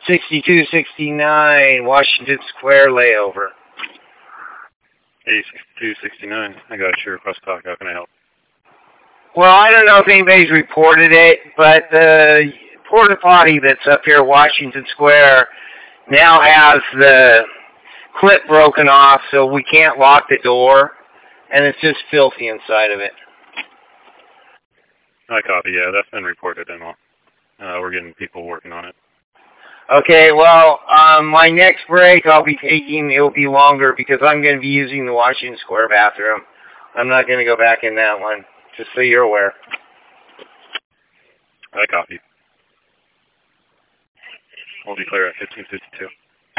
6269 Washington Square layover. 6269. I got your request talk. How can I help? Well, I don't know if anybody's reported it, but the porta potty that's up here at Washington Square now has the clip broken off, so we can't lock the door, and it's just filthy inside of it. I copy. Yeah, that's been reported and all. We're getting people working on it. Okay, well, my next break I'll be taking, it'll be longer because I'm going to be using the Washington Square bathroom. I'm not going to go back in that one, just so you're aware. I copy. We'll declare at 1552.